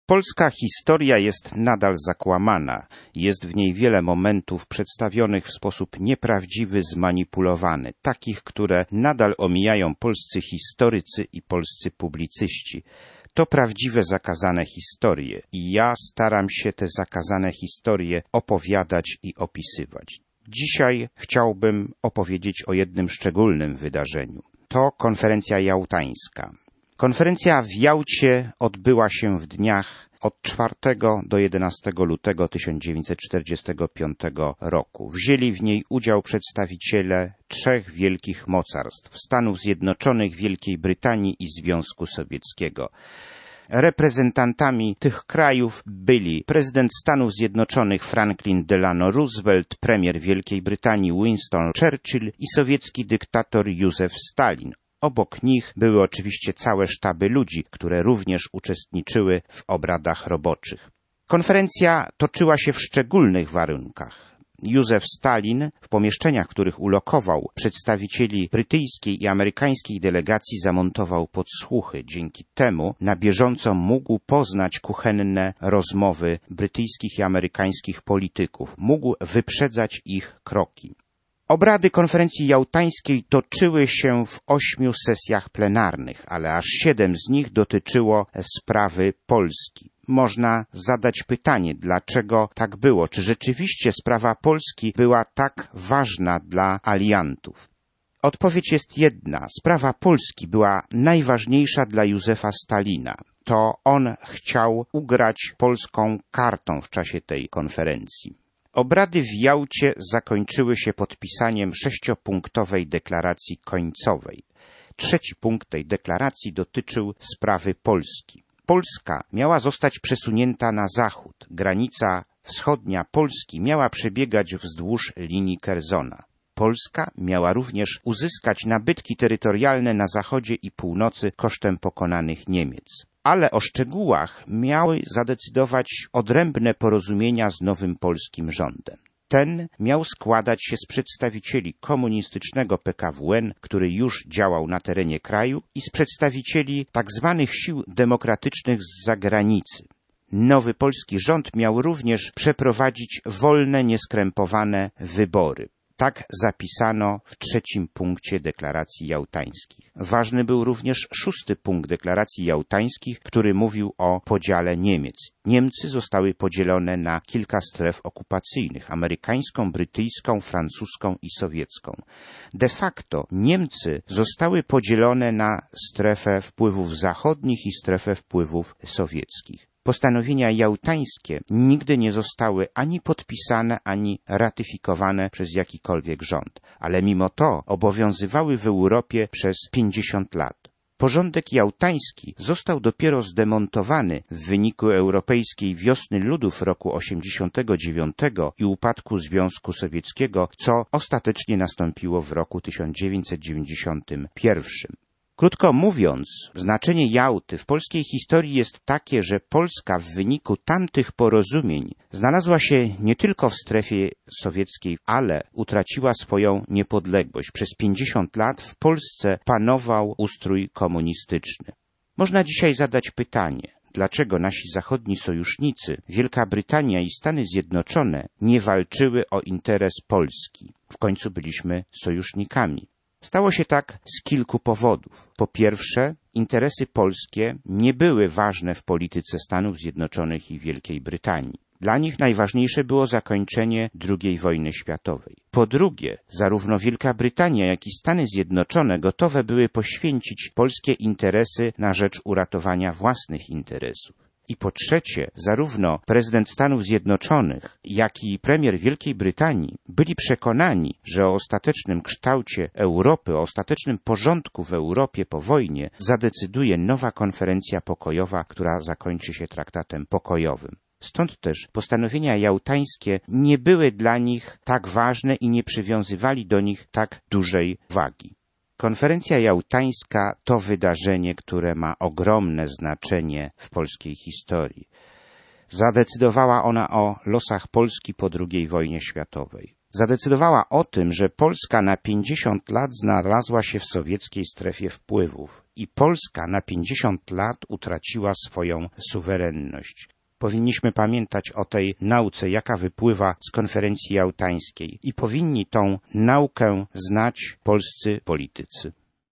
Polska historia jest nadal zakłamana. Jest w niej wiele momentów przedstawionych w sposób nieprawdziwy, zmanipulowany, takich, które nadal omijają polscy historycy i polscy publicyści. To prawdziwe zakazane historie i ja staram się te zakazane historie opowiadać i opisywać. Dzisiaj chciałbym opowiedzieć o jednym szczególnym wydarzeniu. To konferencja jałtańska. Konferencja w Jałcie odbyła się w dniach od 4 do 11 lutego 1945 roku. Wzięli w niej udział przedstawiciele trzech wielkich mocarstw: Stanów Zjednoczonych, Wielkiej Brytanii i Związku Sowieckiego. Reprezentantami tych krajów byli prezydent Stanów Zjednoczonych Franklin Delano Roosevelt, premier Wielkiej Brytanii Winston Churchill i sowiecki dyktator Józef Stalin. Obok nich były oczywiście całe sztaby ludzi, które również uczestniczyły w obradach roboczych. Konferencja toczyła się w szczególnych warunkach. Józef Stalin w pomieszczeniach, w których ulokował przedstawicieli brytyjskiej i amerykańskiej delegacji, zamontował podsłuchy. Dzięki temu na bieżąco mógł poznać kuchenne rozmowy brytyjskich i amerykańskich polityków. Mógł wyprzedzać ich kroki. Obrady konferencji jałtańskiej toczyły się w 8 sesjach plenarnych, ale aż 7 z nich dotyczyło sprawy Polski. Można zadać pytanie, dlaczego tak było? Czy rzeczywiście sprawa Polski była tak ważna dla aliantów? Odpowiedź jest jedna. Sprawa Polski była najważniejsza dla Józefa Stalina. To on chciał ugrać polską kartą w czasie tej konferencji. Obrady w Jałcie zakończyły się podpisaniem 6-punktowej deklaracji końcowej. 3. punkt tej deklaracji dotyczył sprawy Polski. Polska miała zostać przesunięta na zachód. Granica wschodnia Polski miała przebiegać wzdłuż linii Kerzona. Polska miała również uzyskać nabytki terytorialne na zachodzie i północy kosztem pokonanych Niemiec. Ale o szczegółach miały zadecydować odrębne porozumienia z nowym polskim rządem. Ten miał składać się z przedstawicieli komunistycznego PKWN, który już działał na terenie kraju, i z przedstawicieli tzw. sił demokratycznych z zagranicy. Nowy polski rząd miał również przeprowadzić wolne, nieskrępowane wybory. Tak zapisano w 3. punkcie deklaracji jałtańskich. Ważny był również 6. punkt deklaracji jałtańskich, który mówił o podziale Niemiec. Niemcy zostały podzielone na kilka stref okupacyjnych: amerykańską, brytyjską, francuską i sowiecką. De facto Niemcy zostały podzielone na strefę wpływów zachodnich i strefę wpływów sowieckich. Postanowienia jałtańskie nigdy nie zostały ani podpisane, ani ratyfikowane przez jakikolwiek rząd, ale mimo to obowiązywały w Europie przez 50 lat. Porządek jałtański został dopiero zdemontowany w wyniku europejskiej wiosny ludów roku 89 i upadku Związku Sowieckiego, co ostatecznie nastąpiło w roku 1991. Krótko mówiąc, znaczenie Jałty w polskiej historii jest takie, że Polska w wyniku tamtych porozumień znalazła się nie tylko w strefie sowieckiej, ale utraciła swoją niepodległość. Przez 50 lat w Polsce panował ustrój komunistyczny. Można dzisiaj zadać pytanie, dlaczego nasi zachodni sojusznicy, Wielka Brytania i Stany Zjednoczone, nie walczyły o interes Polski. W końcu byliśmy sojusznikami. Stało się tak z kilku powodów. Po pierwsze, interesy polskie nie były ważne w polityce Stanów Zjednoczonych i Wielkiej Brytanii. Dla nich najważniejsze było zakończenie II wojny światowej. Po drugie, zarówno Wielka Brytania, jak i Stany Zjednoczone gotowe były poświęcić polskie interesy na rzecz uratowania własnych interesów. I po trzecie, zarówno prezydent Stanów Zjednoczonych, jak i premier Wielkiej Brytanii byli przekonani, że o ostatecznym kształcie Europy, o ostatecznym porządku w Europie po wojnie zadecyduje nowa konferencja pokojowa, która zakończy się traktatem pokojowym. Stąd też postanowienia jałtańskie nie były dla nich tak ważne i nie przywiązywali do nich tak dużej wagi. Konferencja jałtańska to wydarzenie, które ma ogromne znaczenie w polskiej historii. Zadecydowała ona o losach Polski po II wojnie światowej. zadecydowała o tym, że Polska na 50 lat znalazła się w sowieckiej strefie wpływów i Polska na 50 lat utraciła swoją suwerenność. Powinniśmy pamiętać o tej nauce, jaka wypływa z konferencji jałtańskiej i powinni tą naukę znać polscy politycy.